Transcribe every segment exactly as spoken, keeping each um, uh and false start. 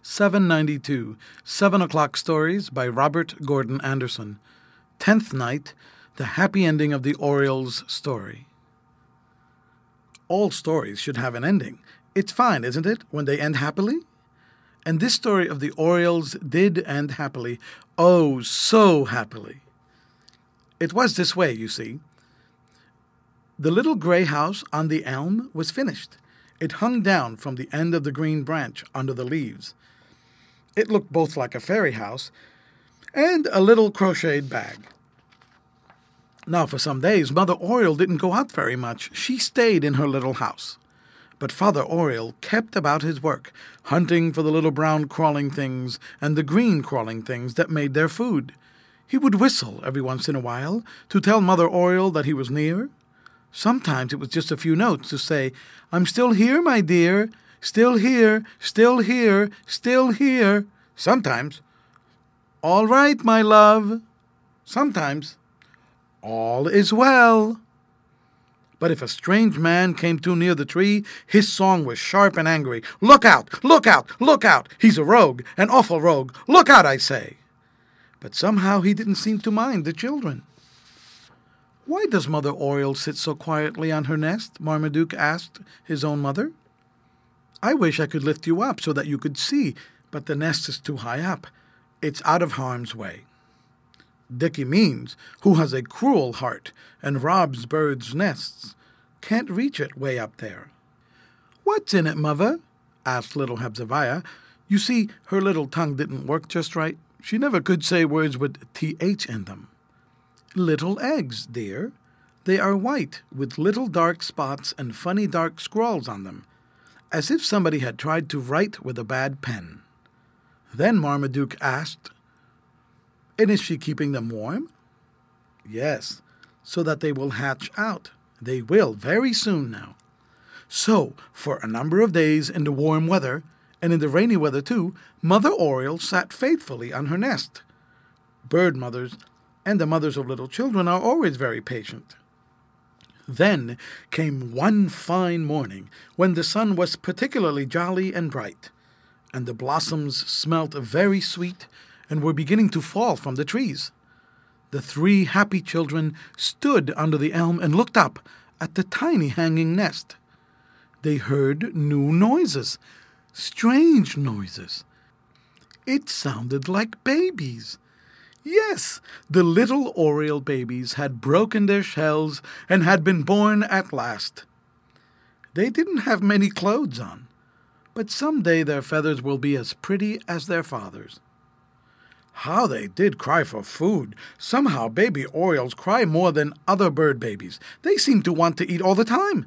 seven ninety-two, Seven O'Clock Stories by Robert Gordon Anderson. Tenth Night, The Happy Ending of the Oriole's Story. All stories should have an ending. It's fine, isn't it, when they end happily? And this story of the Orioles did end happily. Oh, so happily. It was this way, you see. The little gray house on the elm was finished. It hung down from the end of the green branch under the leaves. It looked both like a fairy house and a little crocheted bag. Now, for some days, Mother Oriole didn't go out very much. She stayed in her little house. But Father Oriole kept about his work, hunting for the little brown crawling things and the green crawling things that made their food. He would whistle every once in a while to tell Mother Oriole that he was near. Sometimes it was just a few notes to say, "I'm still here, my dear, still here, still here, still here." Sometimes, "All right, my love." Sometimes, "All is well." But if a strange man came too near the tree, his song was sharp and angry. "Look out! Look out! Look out! He's a rogue, an awful rogue! Look out, I say!" But somehow he didn't seem to mind the children. "Why does Mother Oriole sit so quietly on her nest?" Marmaduke asked his own mother. "I wish I could lift you up so that you could see, but the nest is too high up. It's out of harm's way. Dickie Means, who has a cruel heart and robs birds' nests, can't reach it way up there." "What's in it, Mother?" asked little Hepzebiah. You see, her little tongue didn't work just right. She never could say words with T H in them. "Little eggs, dear. They are white, with little dark spots and funny dark scrawls on them, as if somebody had tried to write with a bad pen." Then Marmaduke asked, "And is she keeping them warm?" "Yes, so that they will hatch out. They will very soon now." So, for a number of days in the warm weather, and in the rainy weather too, Mother Oriole sat faithfully on her nest. Bird mothers and the mothers of little children are always very patient. Then came one fine morning when the sun was particularly jolly and bright, and the blossoms smelt very sweet and were beginning to fall from the trees. The three happy children stood under the elm and looked up at the tiny hanging nest. They heard new noises, strange noises. It sounded like babies. Yes, the little Oriole babies had broken their shells and had been born at last. They didn't have many clothes on, but some day their feathers will be as pretty as their father's. How they did cry for food! Somehow baby Orioles cry more than other bird babies. They seem to want to eat all the time.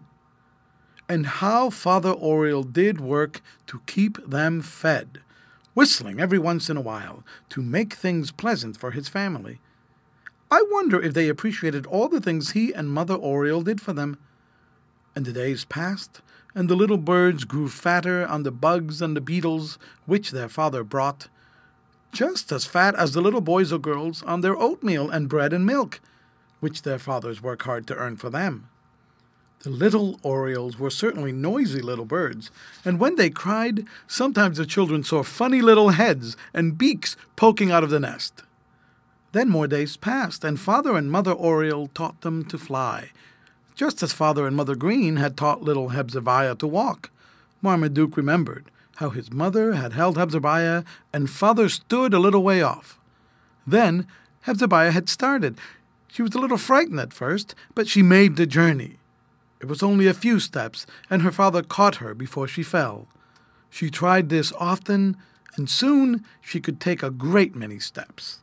And how Father Oriole did work to keep them fed, whistling every once in a while to make things pleasant for his family. I wonder if they appreciated all the things he and Mother Oriole did for them. And the days passed, and the little birds grew fatter on the bugs and the beetles which their father brought, just as fat as the little boys or girls on their oatmeal and bread and milk, which their fathers work hard to earn for them. The little Orioles were certainly noisy little birds, and when they cried, sometimes the children saw funny little heads and beaks poking out of the nest. Then more days passed, and Father and Mother Oriole taught them to fly, just as Father and Mother Green had taught little Hepzebiah to walk. Marmaduke remembered how his mother had held Hepzebiah, and Father stood a little way off. Then Hepzebiah had started. She was a little frightened at first, but she made the journey. It was only a few steps, and her father caught her before she fell. She tried this often, and soon she could take a great many steps.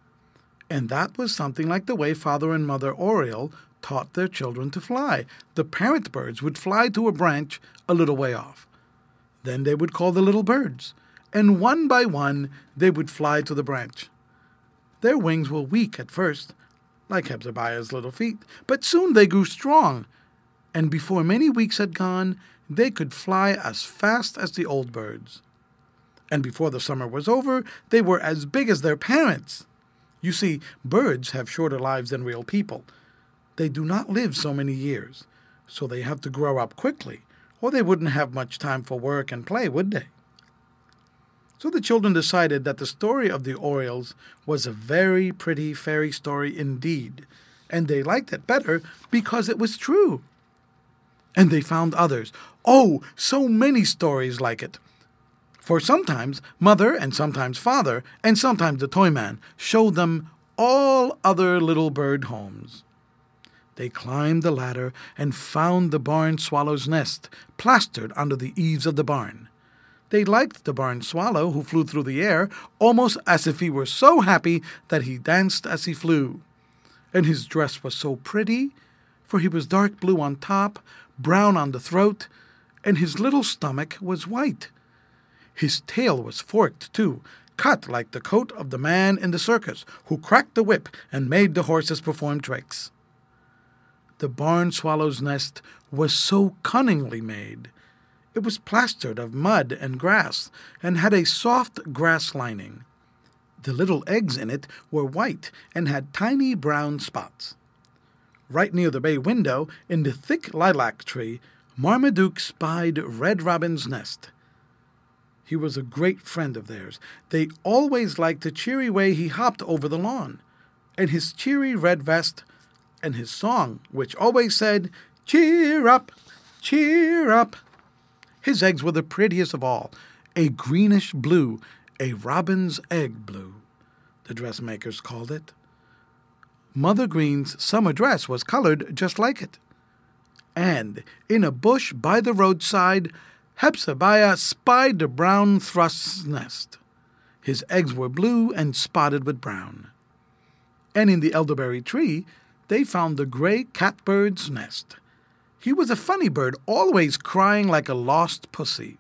And that was something like the way Father and Mother Oriole taught their children to fly. The parent birds would fly to a branch a little way off. Then they would call the little birds, and one by one they would fly to the branch. Their wings were weak at first, like Hepzebiah's little feet, but soon they grew strong, and before many weeks had gone, they could fly as fast as the old birds. And before the summer was over, they were as big as their parents. You see, birds have shorter lives than real people. They do not live so many years, so they have to grow up quickly, or they wouldn't have much time for work and play, would they? So the children decided that the story of the Orioles was a very pretty fairy story indeed, and they liked it better because it was true. And they found others. Oh, so many stories like it. For sometimes Mother and sometimes Father and sometimes the Toyman showed them all other little bird homes. They climbed the ladder and found the barn swallow's nest plastered under the eaves of the barn. They liked the barn swallow, who flew through the air almost as if he were so happy that he danced as he flew. And his dress was so pretty, for he was dark blue on top, brown on the throat, and his little stomach was white. His tail was forked, too, cut like the coat of the man in the circus, who cracked the whip and made the horses perform tricks. The barn swallow's nest was so cunningly made. It was plastered of mud and grass, and had a soft grass lining. The little eggs in it were white and had tiny brown spots. Right near the bay window, in the thick lilac tree, Marmaduke spied Red Robin's nest. He was a great friend of theirs. They always liked the cheery way he hopped over the lawn, and his cheery red vest, and his song, which always said, "Cheer up, cheer up." His eggs were the prettiest of all, a greenish blue, a robin's egg blue, the dressmakers called it. Mother Green's summer dress was colored just like it. And in a bush by the roadside, Hepzebiah spied the brown thrust's nest. His eggs were blue and spotted with brown. And in the elderberry tree, they found the gray catbird's nest. He was a funny bird, always crying like a lost pussy.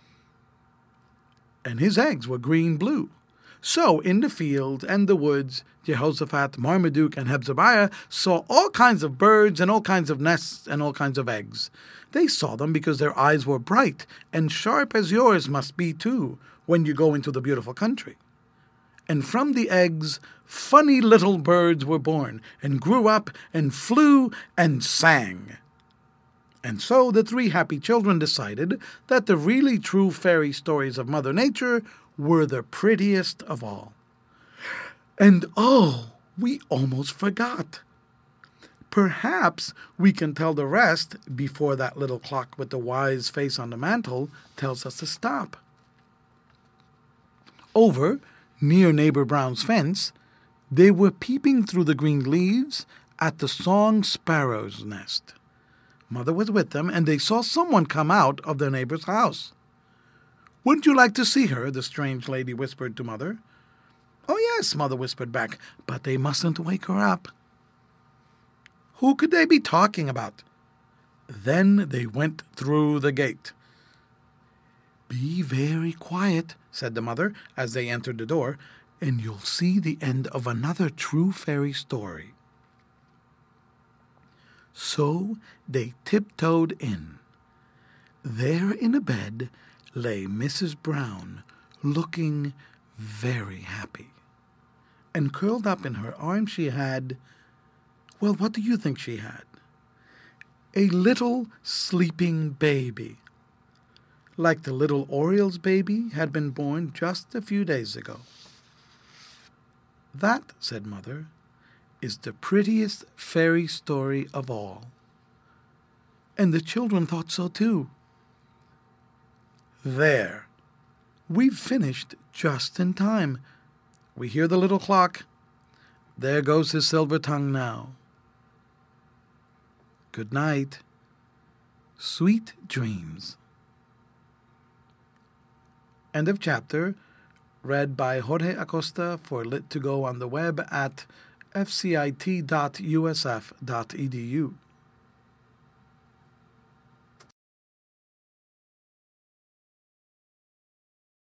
And his eggs were green-blue. So in the field and the woods, Jehoshaphat, Marmaduke, and Hepzebiah saw all kinds of birds and all kinds of nests and all kinds of eggs. They saw them because their eyes were bright and sharp as yours must be too when you go into the beautiful country. And from the eggs, funny little birds were born and grew up and flew and sang. And so the three happy children decided that the really true fairy stories of Mother Nature were the prettiest of all. And oh, we almost forgot. Perhaps we can tell the rest before that little clock with the wise face on the mantle tells us to stop. Over, near Neighbor Brown's fence, they were peeping through the green leaves at the song sparrow's nest. Mother was with them, and they saw someone come out of their neighbor's house. "Wouldn't you like to see her?" the strange lady whispered to Mother. "Oh, yes," Mother whispered back, "but they mustn't wake her up." Who could they be talking about? Then they went through the gate. "Be very quiet," said the mother as they entered the door, "and you'll see the end of another true fairy story." So they tiptoed in. There in a bed lay Missus Brown, looking very happy. And curled up in her arms she had, well, what do you think she had? A little sleeping baby, like the little Oriole's baby had been born just a few days ago. "That," said Mother, "is the prettiest fairy story of all." And the children thought so too. There. We've finished just in time. We hear the little clock. There goes his silver tongue now. Good night. Sweet dreams. End of chapter. Read by Jorge Acosta for Lit to Go on the web at f c i t dot u s f dot e d u.